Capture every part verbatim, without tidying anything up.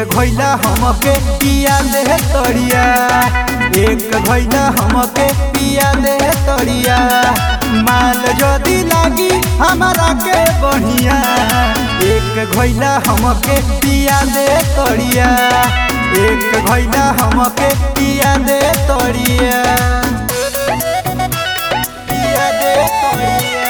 घैला हमके पिया दे तड़िया, एक घैला हमके पिया दे तड़िया। माल जदी लागी हमारा के बढ़िया, एक घैला हमके पिया दे तड़िया, एक घैला हमके पिया दे तड़िया, पिया दे तड़िया,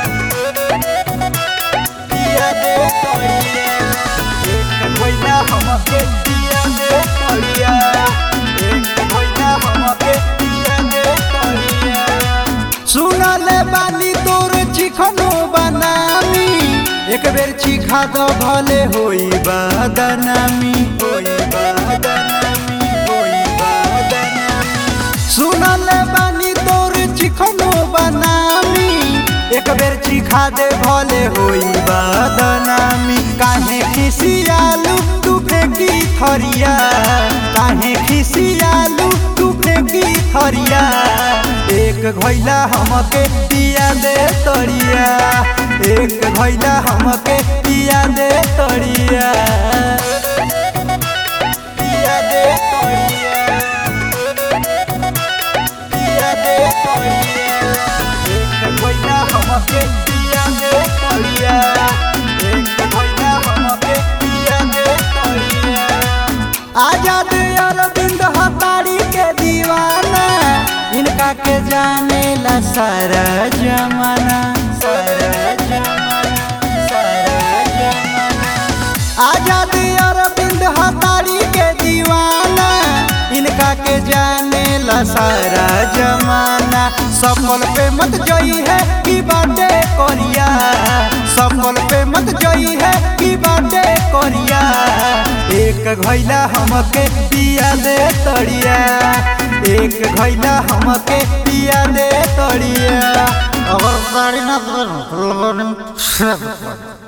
पिया दे तड़िया। एक घैला हमके पिया दे तड़िया, एक घैला हमके पिया दे तड़िया। सुनले बानी तोर चिखनो बनामी, एक बेर चिखा दो भले होई बदनामी, होई बदनामी, होई बदनामी। सुनले बानी तोर चिखनो बनामी, एक बेर चिखा दे भले होई बदनामी। काहे खिसियालू तू फेंकी थरिया, काहे खिसियालू तू फेंकी थरिया। एक घैला हमके पिया दे तड़िया, एक घैला हमके पिया दे तड़िया, पिया दे तड़िया, पिया दे तड़िया। एक घैला हमके पिया दे तड़िया, एक घैला हमके पिया दे तड़िया। आजाद अरविंद हतारी के दीवाना, इनका के जाने ला सारा जमाना, सारा जमाना, सारा जमाना। आजाद अरविंद हतारी के दीवाना, इनका के जाने ला सारा जमाना। सफल पे मत जई है की बाटे करिया, सफल पे मत जई है की बाटे करिया। एक घैला हमके पिया दे तड़िया, एक घैला हमके पिया दे तड़िया। अगर गाड़ी ना